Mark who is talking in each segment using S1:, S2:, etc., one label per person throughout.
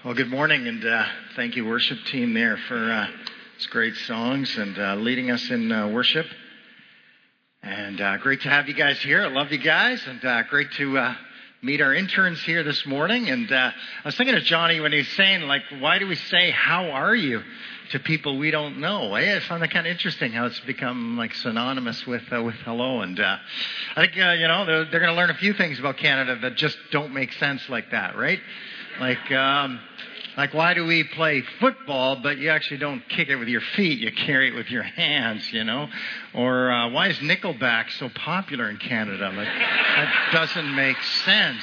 S1: Well, good morning, and thank you, worship team, there for these great songs and leading us in worship. And great to have you guys here. I love you guys, and great to meet our interns here this morning. And I was thinking of Johnny when he was saying, like, why do we say, how are you, to people we don't know? I found that kind of interesting, how it's become, like, synonymous with hello. And I think, they're going to learn a few things about Canada that just don't make sense like that, right? Like, why do we play football, but you actually don't kick it with your feet, you carry it with your hands, Or why is Nickelback so popular in Canada? Like, that doesn't make sense,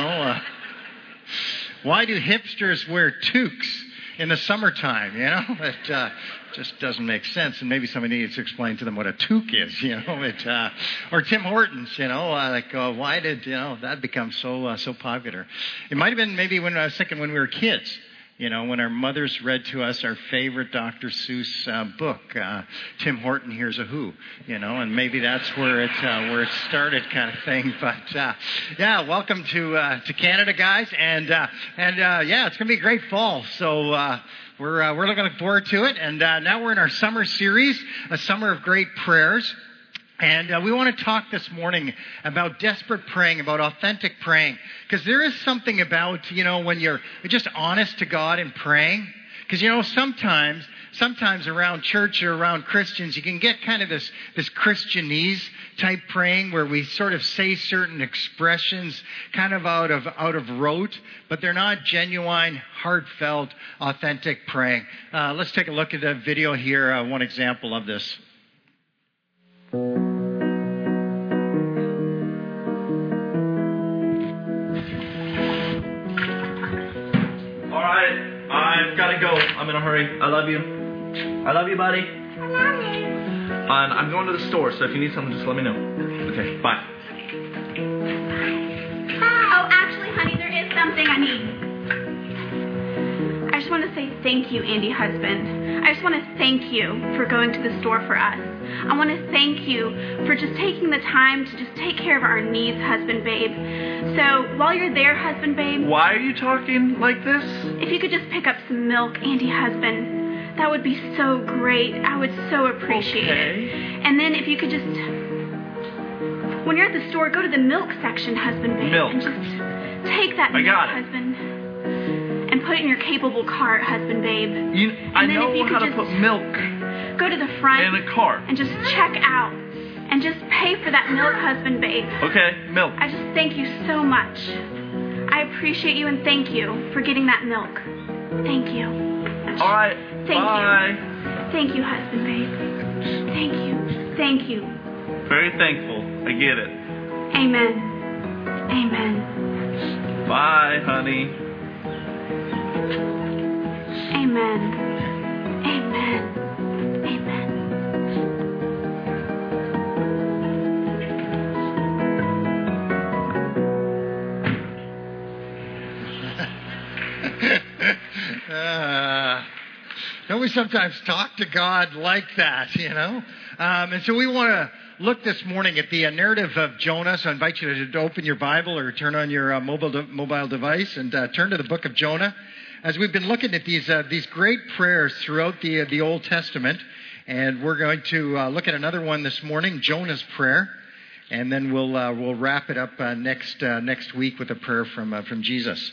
S1: Why do hipsters wear toques in the summertime, It just doesn't make sense, and maybe somebody needs to explain to them what a toque is, or Tim Hortons, why did, that become so popular? It might have been maybe when I was thinking when we were kids, when our mothers read to us our favorite Dr. Seuss book, Tim Horton Hears a Who, and maybe that's where it started, kind of thing. But welcome to Canada, guys, and it's gonna be a great fall. So we're looking forward to it, and now we're in our summer series, a summer of great prayers. And we want to talk this morning about desperate praying, about authentic praying. Because there is something about, when you're just honest to God in praying. Because, sometimes around church or around Christians, you can get kind of this Christianese type praying where we sort of say certain expressions kind of out of rote, but they're not genuine, heartfelt, authentic praying. Let's take a look at the video here, one example of this.
S2: I've got to go. I'm in a hurry. I love you. I love you, buddy. I love you. And I'm going to the store, so if you need something, just let me know. Okay, bye.
S3: Oh, actually, honey, there is something I need. I just want to say thank you, Andy husband. I just want to thank you for going to the store for us. I want to thank you for just taking the time to just take care of our needs, husband babe. So while you're there, husband babe.
S2: Why are you talking like this?
S3: If you could just pick up some milk, Andy husband, that would be so great. I would so appreciate it. And then if you could just, when you're at the store, go to the milk section, husband babe.
S2: Milk.
S3: And just take that milk, husband. And put it in your capable cart, husband babe.
S2: I know how to put milk.
S3: Go to the front
S2: in a cart
S3: and just check out and just pay for that milk, husband babe.
S2: Okay, milk.
S3: I just thank you so much. I appreciate you and thank you for getting that milk. Thank you.
S2: All right.
S3: Thank
S2: bye.
S3: you. Thank you, husband babe. Thank you. Thank you.
S2: Very thankful. I get it.
S3: Amen. Amen.
S2: Bye, honey.
S3: Amen. Amen.
S1: Don't we sometimes talk to God like that, And so we want to look this morning at the narrative of Jonah. So I invite you to open your Bible or turn on your mobile device and turn to the book of Jonah. As we've been looking at these great prayers throughout the Old Testament, and we're going to look at another one this morning, Jonah's prayer, and then we'll wrap it up next week with a prayer from Jesus.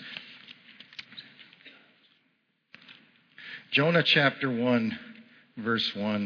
S1: Jonah chapter 1, verse 1.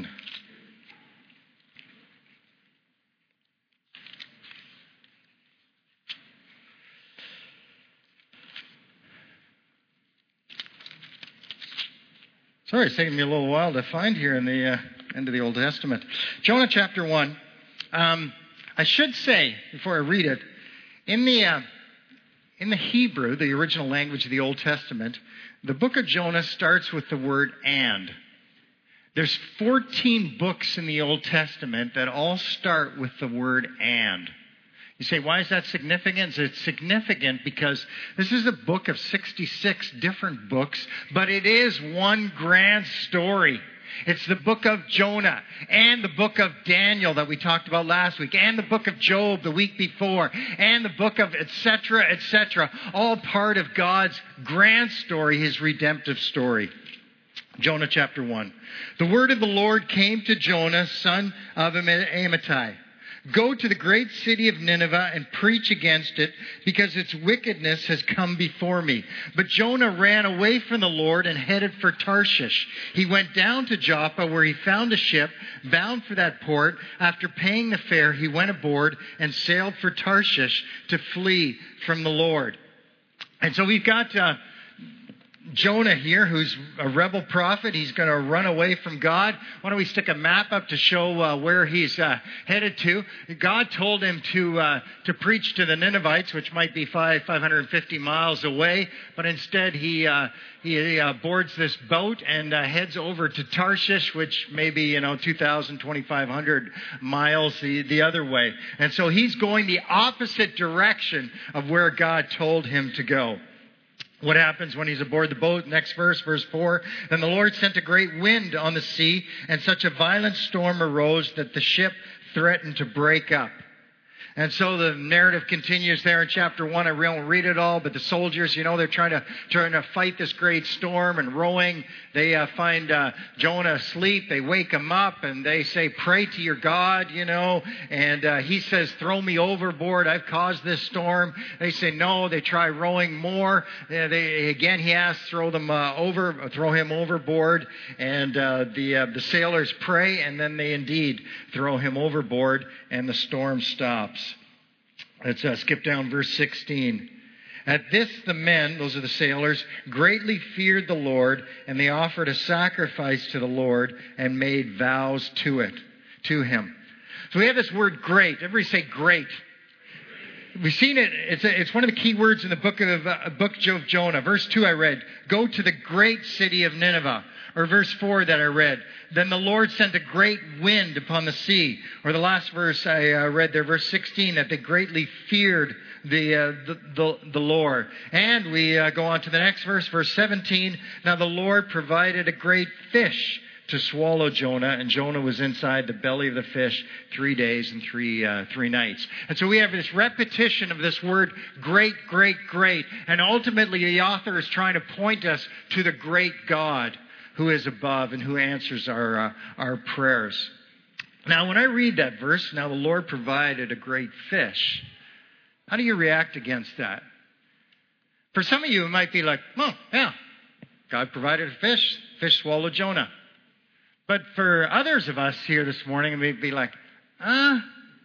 S1: Sorry, it's taking me a little while to find here in the end of the Old Testament. Jonah chapter 1. I should say, before I read it, in the Hebrew, the original language of the Old Testament, the book of Jonah starts with the word "and." There's 14 books in the Old Testament that all start with the word "and." You say, why is that significant? It's significant because this is a book of 66 different books, but it is one grand story. It's the book of Jonah and the book of Daniel that we talked about last week, and the book of Job the week before, and the book of etc., all part of God's grand story, his redemptive story. Jonah chapter 1. The word of the Lord came to Jonah, son of Amittai. Go to the great city of Nineveh and preach against it, because its wickedness has come before me. But Jonah ran away from the Lord and headed for Tarshish. He went down to Joppa, where he found a ship bound for that port. After paying the fare, he went aboard and sailed for Tarshish to flee from the Lord. And so we've got Jonah here, who's a rebel prophet. He's going to run away from God. Why don't we stick a map up to show where he's headed to? God told him to preach to the Ninevites, which might be 550 miles away, but instead he boards this boat and heads over to Tarshish, which may be 2,000, 2,500 miles the other way. And so he's going the opposite direction of where God told him to go. What happens when he's aboard the boat? Next verse, verse 4. Then the Lord sent a great wind on the sea, and such a violent storm arose that the ship threatened to break up. And so the narrative continues there in chapter 1. I won't read it all, but the soldiers, they're trying to fight this great storm and rowing. They find Jonah asleep. They wake him up and they say, pray to your God, And he says, throw me overboard. I've caused this storm. They say no. They try rowing more. He asks, throw him overboard. And the sailors pray, and then they indeed throw him overboard, and the storm stops. Let's skip down verse 16. At this the men, those are the sailors, greatly feared the Lord, and they offered a sacrifice to the Lord and made vows to him. So we have this word great. Everybody say great. We've seen it. It's one of the key words in the book of Jonah. Verse 2 I read, go to the great city of Nineveh. Or verse 4 that I read, then the Lord sent a great wind upon the sea. Or the last verse I read there, verse 16, that they greatly feared the Lord. And we go on to the next verse, verse 17. Now the Lord provided a great fish to swallow Jonah, and Jonah was inside the belly of the fish 3 days and three nights. And so we have this repetition of this word, great, great, great. And ultimately the author is trying to point us to the great God who is above and who answers our prayers. Now, when I read that verse, now the Lord provided a great fish, how do you react against that? For some of you, it might be like, oh, yeah, God provided a fish swallowed Jonah. But for others of us here this morning, it may be like, a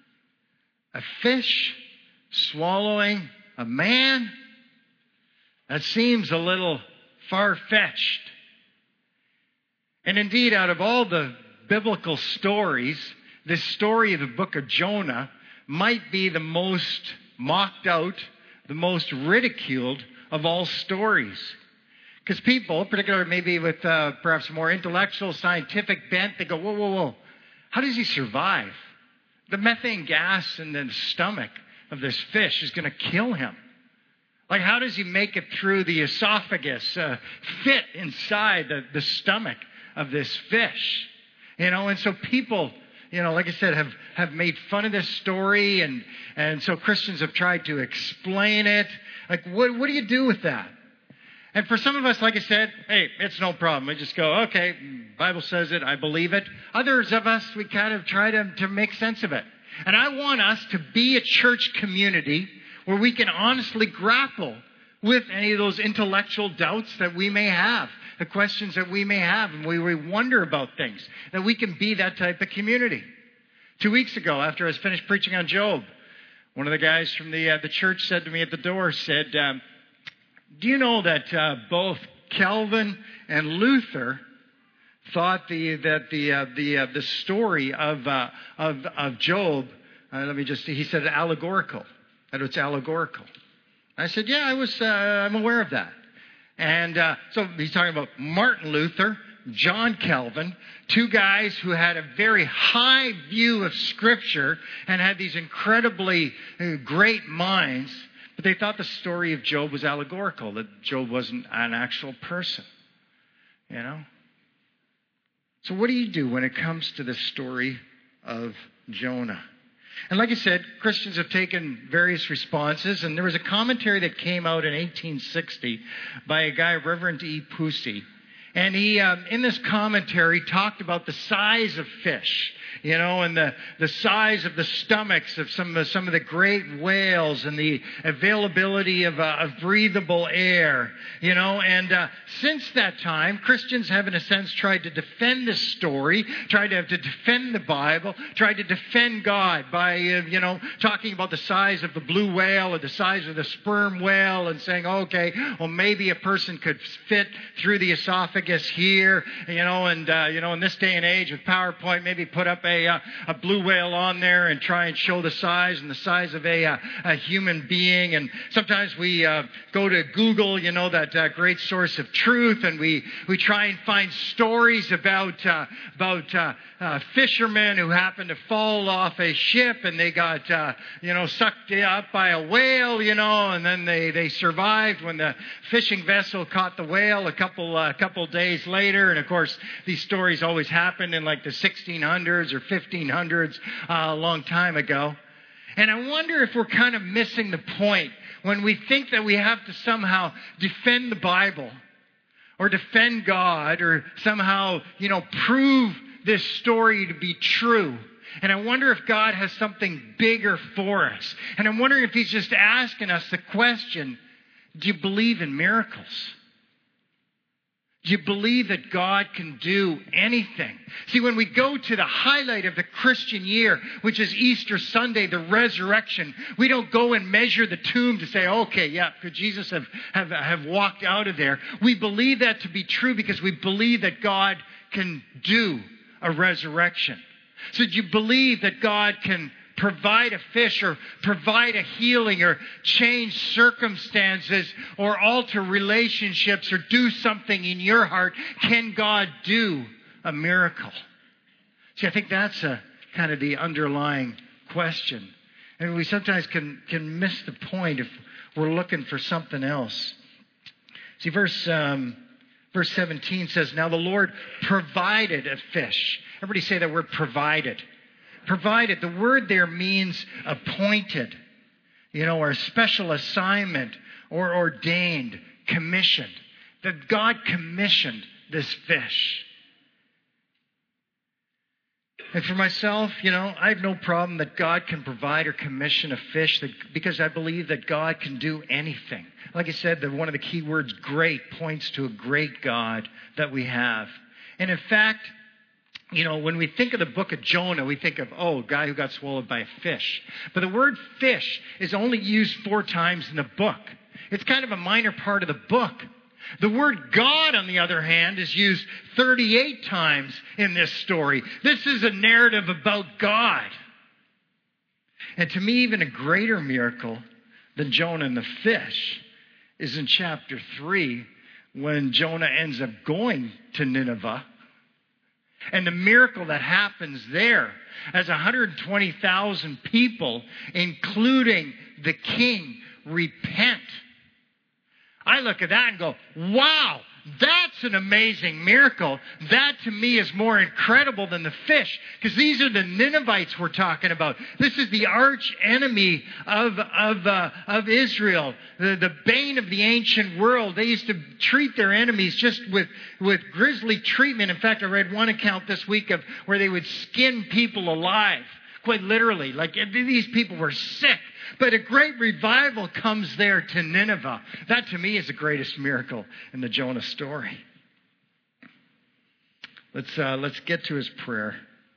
S1: fish swallowing a man? That seems a little far-fetched. And indeed, out of all the biblical stories, this story of the book of Jonah might be the most mocked out, the most ridiculed of all stories. Because people, particularly maybe with perhaps a more intellectual, scientific bent, they go, whoa, whoa, whoa. How does he survive? The methane gas in the stomach of this fish is going to kill him. Like, how does he make it through the esophagus, fit inside the stomach of this fish? And so people, like I said, have made fun of this story, and so Christians have tried to explain it. Like, what do you do with that? And for some of us, like I said, hey, it's no problem. We just go, okay, Bible says it, I believe it. Others of us, we kind of try to make sense of it. And I want us to be a church community where we can honestly grapple with any of those intellectual doubts that we may have, the questions that we may have, and we wonder about things, that we can be that type of community. 2 weeks ago, after I was finished preaching on Job, one of the guys from the church said to me at the door, said, do you know that both Calvin and Luther thought that the story of Job, he said allegorical, that it's allegorical. I said, yeah, I'm aware of that. And so he's talking about Martin Luther, John Calvin, two guys who had a very high view of Scripture and had these incredibly great minds, but they thought the story of Job was allegorical, that Job wasn't an actual person, So what do you do when it comes to the story of Jonah? And like I said, Christians have taken various responses, and there was a commentary that came out in 1860 by a guy, Reverend E. Pusey. And he, in this commentary, talked about the size of fish, and the size of the stomachs of some of the great whales and the availability of breathable air, And since that time, Christians have, in a sense, tried to defend this story, tried to defend the Bible, tried to defend God by, talking about the size of the blue whale or the size of the sperm whale and saying, okay, well, maybe a person could fit through the esophagus here, and in this day and age with PowerPoint, maybe put up a blue whale on there and try and show the size and the size of a human being. And sometimes we go to Google, that great source of truth, and we try and find stories about fishermen who happened to fall off a ship and they got sucked up by a whale, and then they survived when the fishing vessel caught the whale a couple days later. And of course, these stories always happened in like the 1600s or 1500s, a long time ago. And I wonder if we're kind of missing the point when we think that we have to somehow defend the Bible or defend God or somehow, prove this story to be true. And I wonder if God has something bigger for us. And I'm wondering if He's just asking us the question, do you believe in miracles? Do you believe that God can do anything? See, when we go to the highlight of the Christian year, which is Easter Sunday, the resurrection, we don't go and measure the tomb to say, okay, yeah, could Jesus have walked out of there? We believe that to be true because we believe that God can do a resurrection. So do you believe that God can provide a fish or provide a healing or change circumstances or alter relationships or do something in your heart? Can God do a miracle? See, I think that's kind of the underlying question. And we sometimes can miss the point if we're looking for something else. See, verse 17 says, now the Lord provided a fish. Everybody say that word provided. Provided. The word there means appointed, or a special assignment or ordained, commissioned. That God commissioned this fish. And for myself, I have no problem that God can provide or commission a fish because I believe that God can do anything. Like I said, one of the key words, great, points to a great God that we have. And in fact, when we think of the book of Jonah, we think of, a guy who got swallowed by a fish. But the word fish is only used 4 times in the book. It's kind of a minor part of the book. The word God, on the other hand, is used 38 times in this story. This is a narrative about God. And to me, even a greater miracle than Jonah and the fish is in chapter 3 when Jonah ends up going to Nineveh. And the miracle that happens there as 120,000 people, including the king, repent. I look at that and go, wow, that's an amazing miracle. That to me is more incredible than the fish, because these are the Ninevites we're talking about. This is the arch enemy of Israel, the bane of the ancient world. They used to treat their enemies just with grisly treatment. In fact, I read one account this week of where they would skin people alive, quite literally. Like these people were sick. But a great revival comes there to Nineveh. That to me is the greatest miracle in the Jonah story. Let's get to his prayer.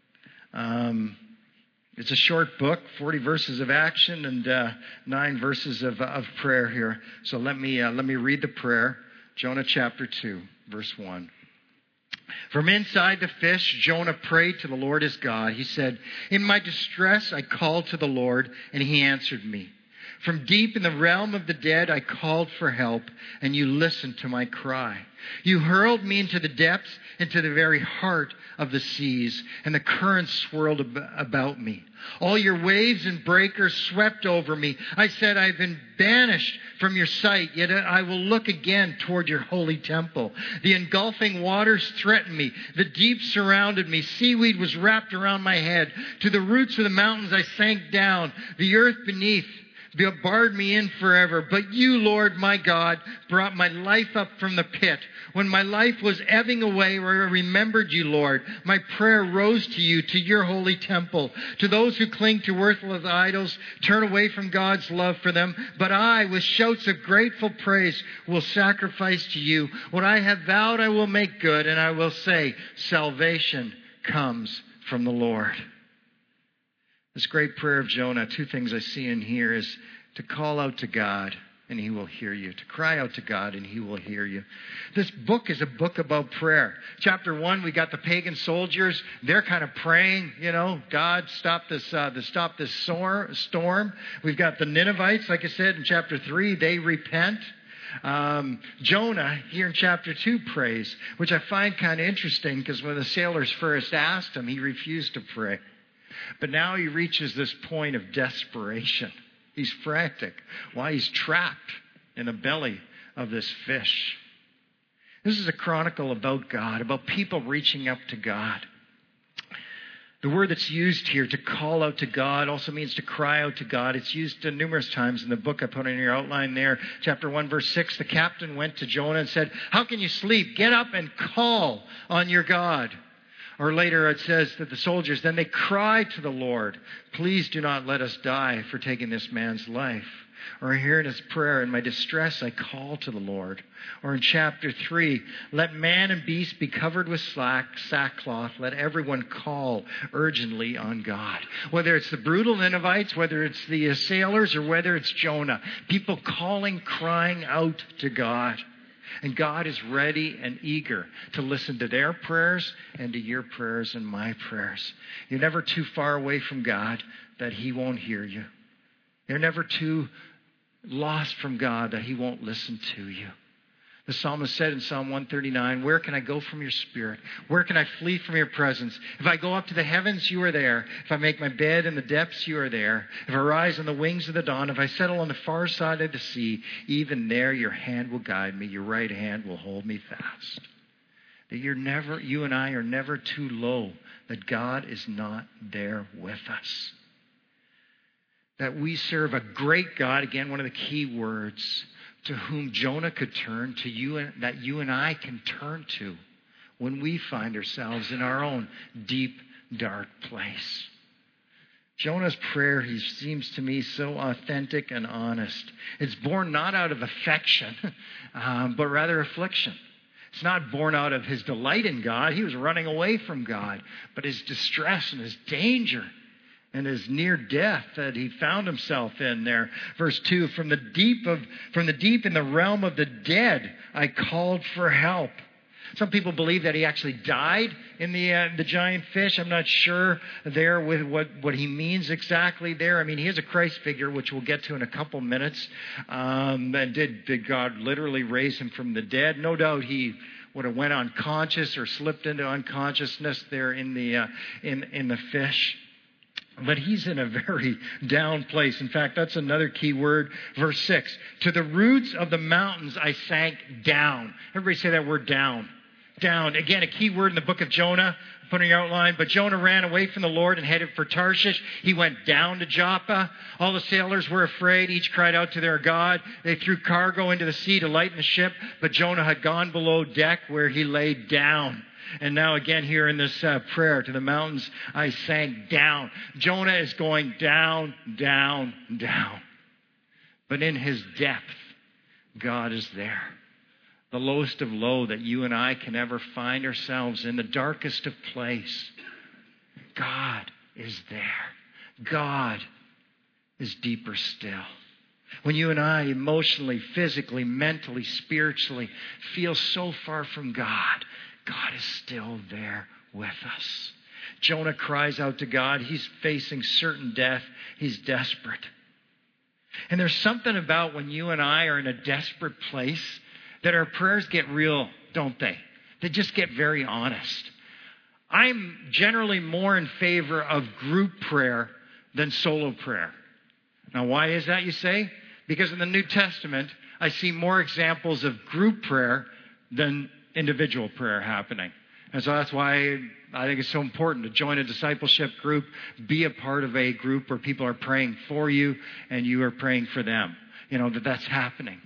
S1: It's a short book, 40 verses of action and 9 verses of prayer here. So let me read the prayer. Jonah chapter 2, verse 1. From inside the fish, Jonah prayed to the Lord his God. He said, in my distress, I called to the Lord, and he answered me. From deep in the realm of the dead, I called for help, and you listened to my cry. You hurled me into the depths, into the very heart of the seas, and the currents swirled about me. All your waves and breakers swept over me. I said, I've been banished from your sight, yet I will look again toward your holy temple. The engulfing waters threatened me. The deep surrounded me. Seaweed was wrapped around my head. To the roots of the mountains I sank down. The earth beneath barred me in forever. But you, Lord, my God, brought my life up from the pit. When my life was ebbing away, I remembered you, Lord. My prayer rose to you, to your holy temple. To those who cling to worthless idols, turn away from God's love for them. But I, with shouts of grateful praise, will sacrifice to you. What I have vowed I will make good, and I will say, salvation comes from the Lord. This great prayer of Jonah, two things I see in here is to call out to God and he will hear you. To cry out to God and he will hear you. This book is a book about prayer. Chapter 1, we got the pagan soldiers. They're kind of praying, God, stop this storm. We've got the Ninevites, like I said, in chapter 3, they repent. Jonah, here in chapter 2, prays, which I find kind of interesting because when the sailors first asked him, he refused to pray. But now he reaches this point of desperation. He's frantic. Why? He's trapped in the belly of this fish. This is a chronicle about God, about people reaching up to God. The word that's used here, to call out to God, also means to cry out to God. It's used numerous times in the book. I put in your outline there. Chapter 1, verse 6, the captain went to Jonah and said, how can you sleep? Get up and call on your God. Or later it says that the soldiers, then they cried to the Lord, please do not let us die for taking this man's life. Or here in his prayer, in my distress I call to the Lord. Or in chapter 3, let man and beast be covered with sackcloth. Let everyone call urgently on God. Whether it's the brutal Ninevites, whether it's the sailors, or whether it's Jonah. People calling, crying out to God. And God is ready and eager to listen to their prayers and to your prayers and my prayers. You're never too far away from God that he won't hear you. You're never too lost from God that he won't listen to you. The psalmist said in Psalm 139, where can I go from your spirit? Where can I flee from your presence? If I go up to the heavens, you are there. If I make my bed in the depths, you are there. If I rise on the wings of the dawn, if I settle on the far side of the sea, even there your hand will guide me. Your right hand will hold me fast. That you and I are never too low, that God is not there with us. That we serve a great God, again, one of the key words, to whom Jonah could turn, to you, that you and I can turn to when we find ourselves in our own deep, dark place. Jonah's prayer, he seems to me so authentic and honest. It's born not out of affection, but rather affliction. It's not born out of his delight in God. He was running away from God, but his distress and his danger and his near death that he found himself in there. Verse 2, from the deep in the realm of the dead, I called for help. Some people believe that he actually died in the giant fish. I'm not sure there with what he means exactly there. I mean, he is a Christ figure, which we'll get to in a couple minutes. And did God literally raise him from the dead? No doubt he would have went unconscious or slipped into unconsciousness there in the fish. But he's in a very down place. In fact, that's another key word. Verse 6, to the roots of the mountains I sank down. Everybody say that word, down. Down. Again, a key word in the book of Jonah. I'm putting your outline. But Jonah ran away from the Lord and headed for Tarshish. He went down to Joppa. All the sailors were afraid. Each cried out to their God. They threw cargo into the sea to lighten the ship. But Jonah had gone below deck where he lay down. And now again here in this prayer, to the mountains I sank down. Jonah is going down, down, down. But in his depth, God is there. The lowest of low that you and I can ever find ourselves in, the darkest of place. God is there. God is deeper still. When you and I emotionally, physically, mentally, spiritually feel so far from God, God is still there with us. Jonah cries out to God. He's facing certain death. He's desperate. And there's something about when you and I are in a desperate place that our prayers get real, don't they? They just get very honest. I'm generally more in favor of group prayer than solo prayer. Now, why is that, you say? Because in the New Testament, I see more examples of group prayer than individual prayer happening. And so that's why I think it's so important to join a discipleship group, be a part of a group where people are praying for you and you are praying for them. That's happening.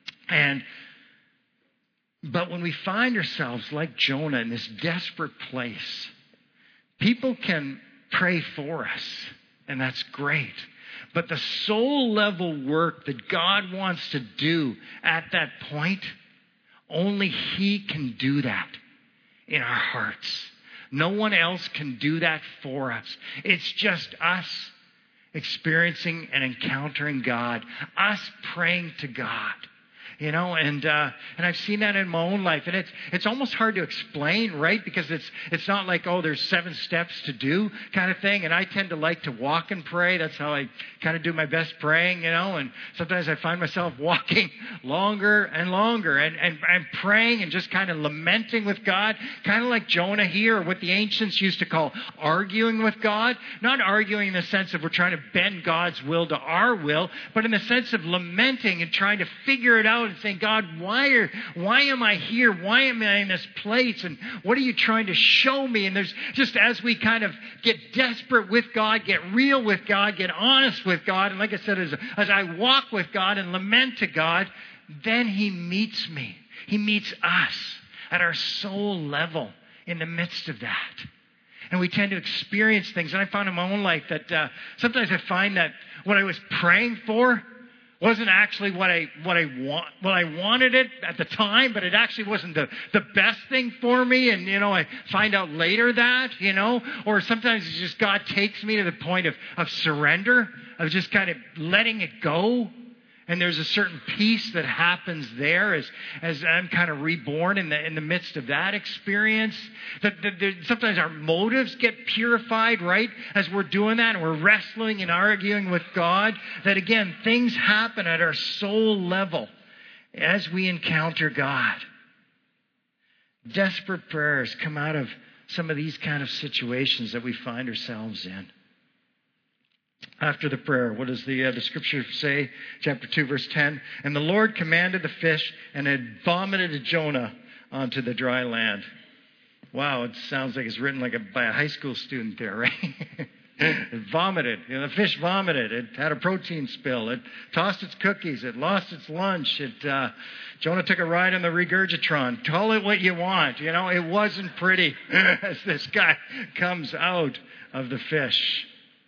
S1: But when we find ourselves like Jonah in this desperate place, people can pray for us, and that's great. But the soul level work that God wants to do at that point, only He can do that in our hearts. No one else can do that for us. It's just us experiencing and encountering God, us praying to God. And I've seen that in my own life, and it's almost hard to explain, right? Because it's not like, there's 7 steps to do kind of thing. And I tend to like to walk and pray. That's how I kind of do my best praying, And sometimes I find myself walking longer and longer, and praying and just kind of lamenting with God, kind of like Jonah here, or what the ancients used to call arguing with God. Not arguing in the sense of we're trying to bend God's will to our will, but in the sense of lamenting and trying to figure it out and saying, God, why am I here? Why am I in this place? And what are you trying to show me? And there's just, as we kind of get desperate with God, get real with God, get honest with God, and like I said, as I walk with God and lament to God, then He meets me. He meets us at our soul level in the midst of that. And we tend to experience things. And I found in my own life that sometimes I find that what I was praying for wasn't actually what I wanted it at the time, but it actually wasn't the best thing for me. And, I find out later that, or sometimes it's just God takes me to the point of surrender, of just kind of letting it go. And there's a certain peace that happens there as I'm kind of reborn in the midst of that experience. That sometimes our motives get purified, right? As we're doing that and we're wrestling and arguing with God. That again, things happen at our soul level as we encounter God. Desperate prayers come out of some of these kind of situations that we find ourselves in. After the prayer, what does the scripture say? Chapter 2, verse 10. And the Lord commanded the fish, and it vomited Jonah onto the dry land. Wow, it sounds like it's written by a high school student there, right? It vomited. The fish vomited. It had a protein spill. It tossed its cookies. It lost its lunch. Jonah took a ride on the regurgitron. Call it what you want. It wasn't pretty as this guy comes out of the fish.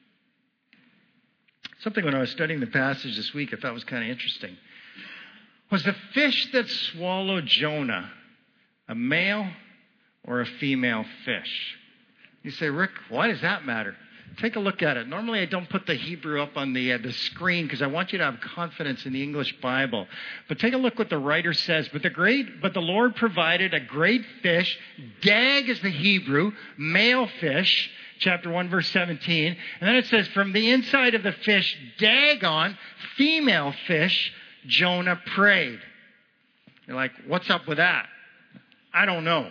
S1: Something when I was studying the passage this week I thought was kind of interesting. Was the fish that swallowed Jonah a male or a female fish? You say, Rick, why does that matter? Take a look at it. Normally I don't put the Hebrew up on the screen because I want you to have confidence in the English Bible. But take a look what the writer says. But the Lord provided a great fish. Dag is the Hebrew, male fish. Chapter 1, verse 17. And then it says, from the inside of the fish, Dagon, female fish, Jonah prayed. You're like, what's up with that? I don't know.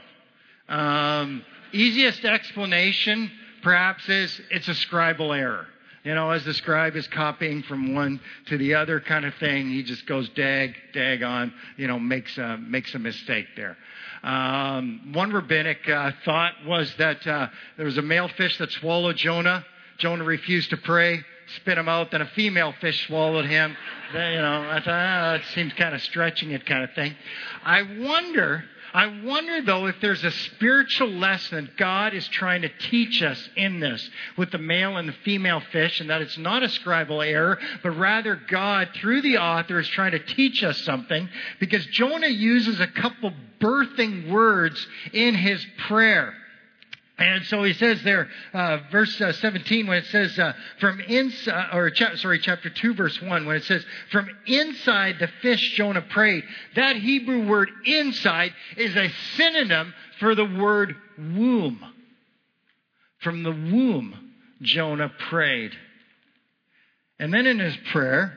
S1: Easiest explanation, perhaps, is it's a scribal error. As the scribe is copying from one to the other kind of thing, he just goes Dagon, makes a mistake there. One rabbinic thought was that there was a male fish that swallowed Jonah. Jonah refused to pray, spit him out. Then a female fish swallowed him. I thought, that seems kind of stretching it kind of thing. I wonder, though, if there's a spiritual lesson God is trying to teach us in this with the male and the female fish, and that it's not a scribal error, but rather God, through the author, is trying to teach us something, because Jonah uses a couple birthing words in his prayer. And so he says there, verse 17, when it says from inside, chapter 2, verse 1, when it says, from inside the fish Jonah prayed, that Hebrew word inside is a synonym for the word womb. From the womb, Jonah prayed. And then in his prayer,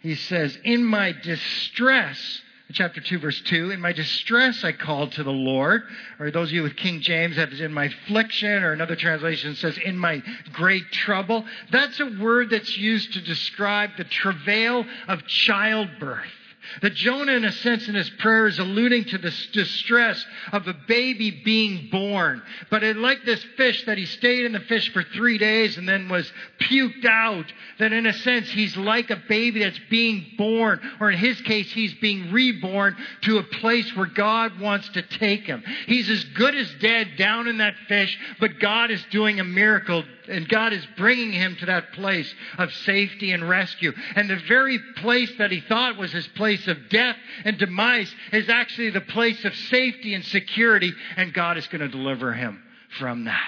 S1: he says, in my distress, chapter 2, verse 2, in my distress I called to the Lord. Or those of you with King James, that is in my affliction, or another translation says, in my great trouble. That's a word that's used to describe the travail of childbirth. That Jonah, in a sense, in his prayer is alluding to the distress of a baby being born. But like this fish, that he stayed in the fish for 3 days and then was puked out, that in a sense he's like a baby that's being born, or in his case, he's being reborn to a place where God wants to take him. He's as good as dead down in that fish, but God is doing a miracle, and God is bringing him to that place of safety and rescue. And the very place that he thought was his place of death and demise is actually the place of safety and security, and God is going to deliver him from that.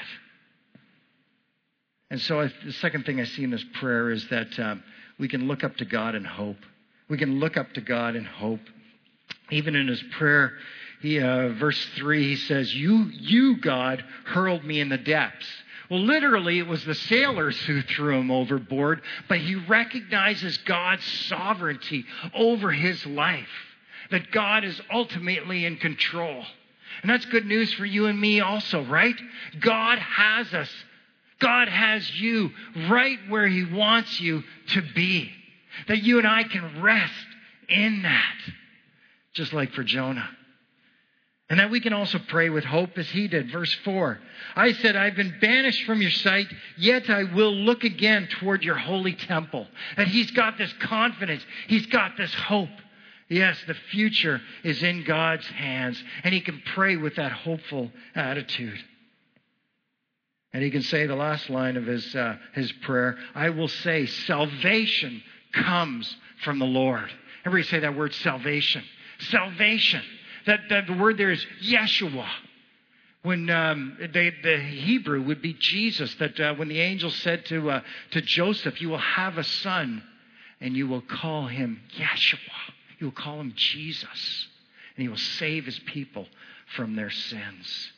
S1: And so the second thing I see in this prayer is that we can look up to God in hope. We can look up to God in hope. Even in his prayer, verse 3, he says, You, God, hurled me in the depths. Well, literally, it was the sailors who threw him overboard, but he recognizes God's sovereignty over his life, that God is ultimately in control. And that's good news for you and me also, right? God has us. God has you right where he wants you to be, that you and I can rest in that, just like for Jonah. And that we can also pray with hope as he did. Verse 4, I said, I've been banished from your sight, yet I will look again toward your holy temple. And he's got this confidence. He's got this hope. Yes, the future is in God's hands. And he can pray with that hopeful attitude. And he can say the last line of his prayer, I will say, salvation comes from the Lord. Everybody say that word, salvation. Salvation. That the word there is Yeshua. When the Hebrew would be Jesus. That when the angel said to Joseph, you will have a son and you will call him Yeshua. You will call him Jesus. And he will save his people from their sins.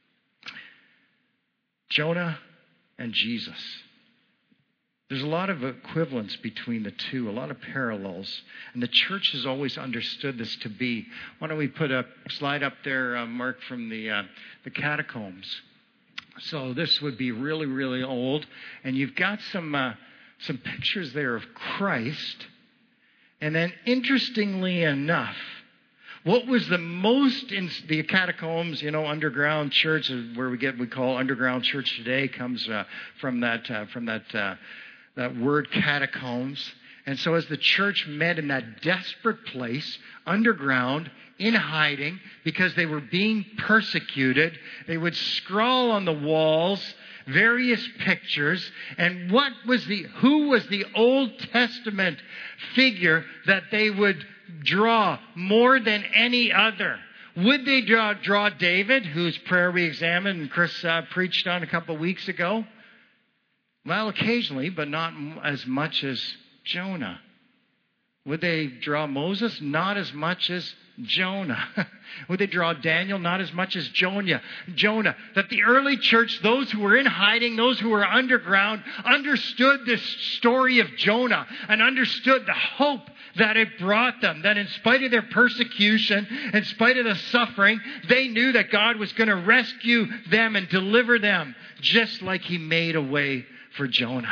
S1: Jonah and Jesus. There's a lot of equivalence between the two, a lot of parallels. And the church has always understood this to be. Why don't we put a slide up there, Mark, from the catacombs. So this would be really, really old. And you've got some pictures there of Christ. And then interestingly enough, what was the most in the catacombs, underground church, where we call underground church today, comes from that word catacombs. And so as the church met in that desperate place, underground, in hiding, because they were being persecuted, they would scrawl on the walls various pictures. And who was the Old Testament figure that they would draw more than any other? Would they draw David, whose prayer we examined and Chris preached on a couple of weeks ago? Well, occasionally, but not as much as Jonah. Would they draw Moses? Not as much as Jonah. Would they draw Daniel? Not as much as Jonah. That the early church, those who were in hiding, those who were underground, understood this story of Jonah and understood the hope that it brought them. That in spite of their persecution, in spite of the suffering, they knew that God was going to rescue them and deliver them, just like he made a way for Jonah.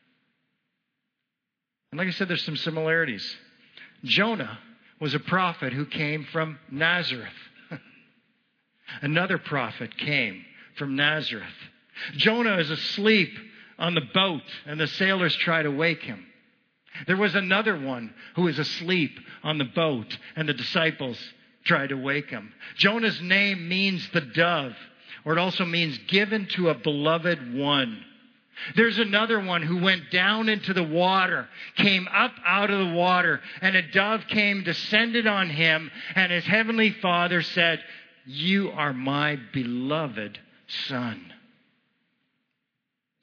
S1: And like I said, there's some similarities. Jonah was a prophet who came from Nazareth. Another prophet came from Nazareth. Jonah is asleep on the boat, and the sailors try to wake him. There was another one who was asleep on the boat, and the disciples tried to wake him. Jonah's name means the dove, or it also means given to a beloved one. There's another one who went down into the water, came up out of the water, and a dove came, descended on him, and his heavenly Father said, "You are my beloved Son."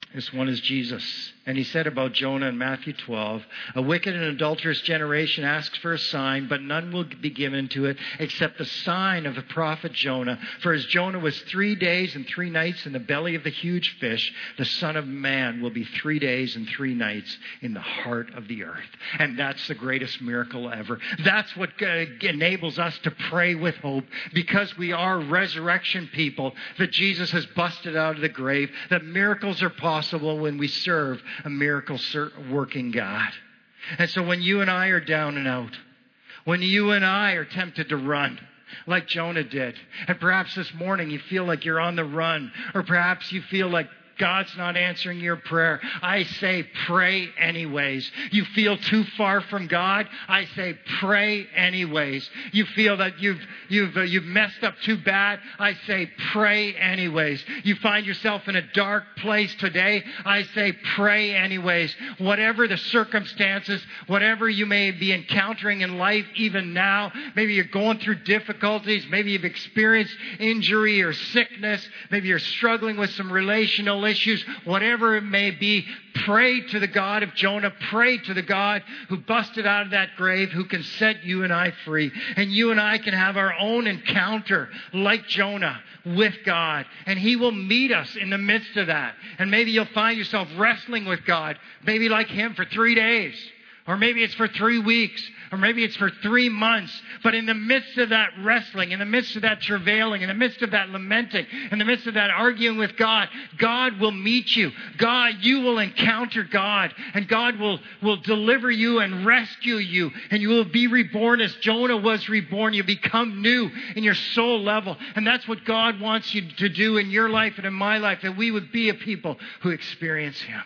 S1: This one is Jesus. And he said about Jonah in Matthew 12, a wicked and adulterous generation asks for a sign, but none will be given to it except the sign of the prophet Jonah. For as Jonah was 3 days and 3 nights in the belly of the huge fish, the Son of Man will be 3 days and 3 nights in the heart of the earth. And that's the greatest miracle ever. That's what enables us to pray with hope, because we are resurrection people, that Jesus has busted out of the grave, that miracles are possible when we serve a miracle-working God. And so when you and I are down and out, when you and I are tempted to run, like Jonah did, and perhaps this morning you feel like you're on the run, or perhaps you feel like God's not answering your prayer, I say pray anyways. You feel too far from God, I say pray anyways. You feel that you've messed up too bad, I say pray anyways. You find yourself in a dark place today, I say pray anyways. Whatever the circumstances, whatever you may be encountering in life even now, maybe you're going through difficulties, maybe you've experienced injury or sickness, maybe you're struggling with some relational issues, whatever it may be, pray to the God of Jonah. Pray to the God who busted out of that grave, who can set you and I free. And you and I can have our own encounter like Jonah with God. And He will meet us in the midst of that. And maybe you'll find yourself wrestling with God, maybe like Him for 3 days. Or maybe it's for 3 weeks. Or maybe it's for 3 months. But in the midst of that wrestling, in the midst of that travailing, in the midst of that lamenting, in the midst of that arguing with God, God will meet you. You will encounter God. And God will deliver you and rescue you. And you will be reborn as Jonah was reborn. You become new in your soul level. And that's what God wants you to do in your life and in my life. That we would be a people who experience Him.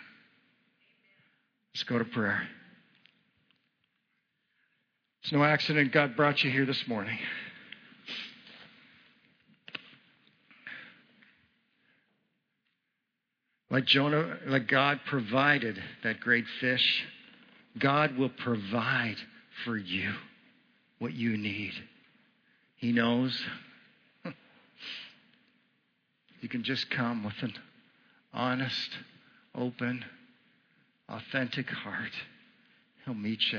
S1: Let's go to prayer. It's no accident God brought you here this morning. Like Jonah, like God provided that great fish, God will provide for you what you need. He knows. You can just come with an honest, open, authentic heart. He'll meet you.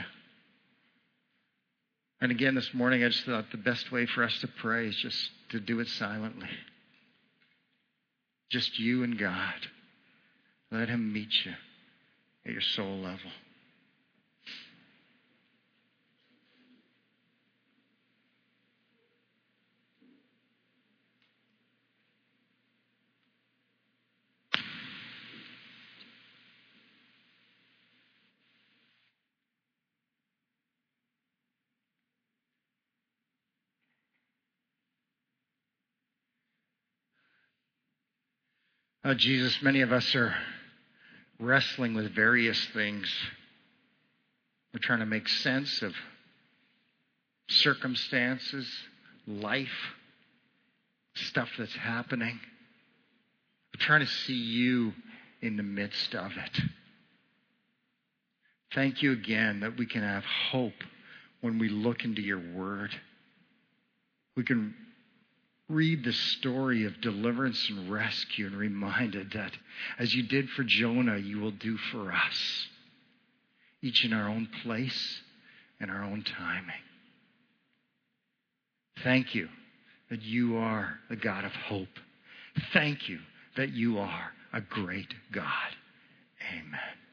S1: And again, this morning, I just thought the best way for us to pray is just to do it silently. Just you and God. Let Him meet you at your soul level. Oh, Jesus, many of us are wrestling with various things. We're trying to make sense of circumstances, life, stuff that's happening. We're trying to see you in the midst of it. Thank you again that we can have hope when we look into your word. We can read the story of deliverance and rescue and reminded that as you did for Jonah, you will do for us, each in our own place and our own timing. Thank you that you are the God of hope. Thank you that you are a great God. Amen.